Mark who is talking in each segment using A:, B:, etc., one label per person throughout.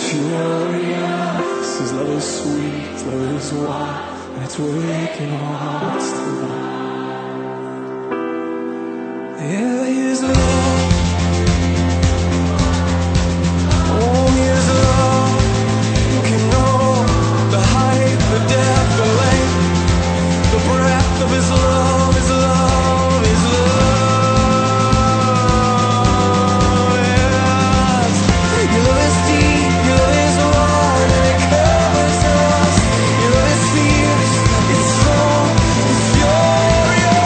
A: furious. His love is sweet, His love is wide, and it's waking our hearts to life. Yeah, His love. Oh, His love can know the height, the depth, the length, the breadth of His love, His love, His love. Yes. Your love is deep, Your love is wide, and it covers us. Your love is fierce, it's strong, it's furious.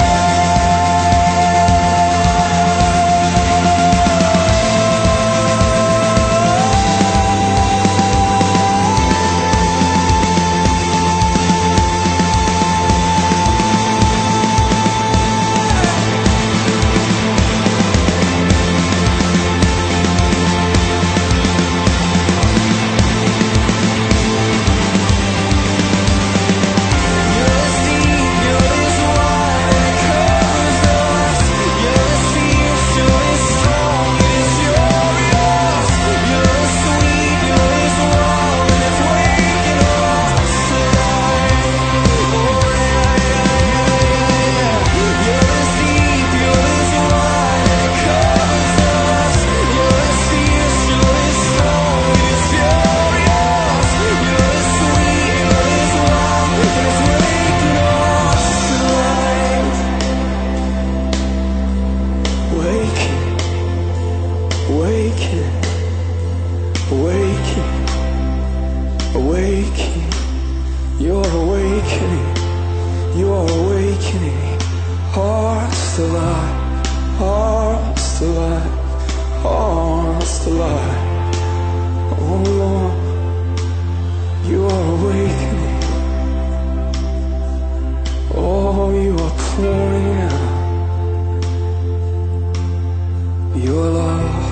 A: Awakening, you're awakening, you're awakening, hearts to life, hearts to life, hearts to life. Oh Lord, you are awakening, oh, you are pouring out your love.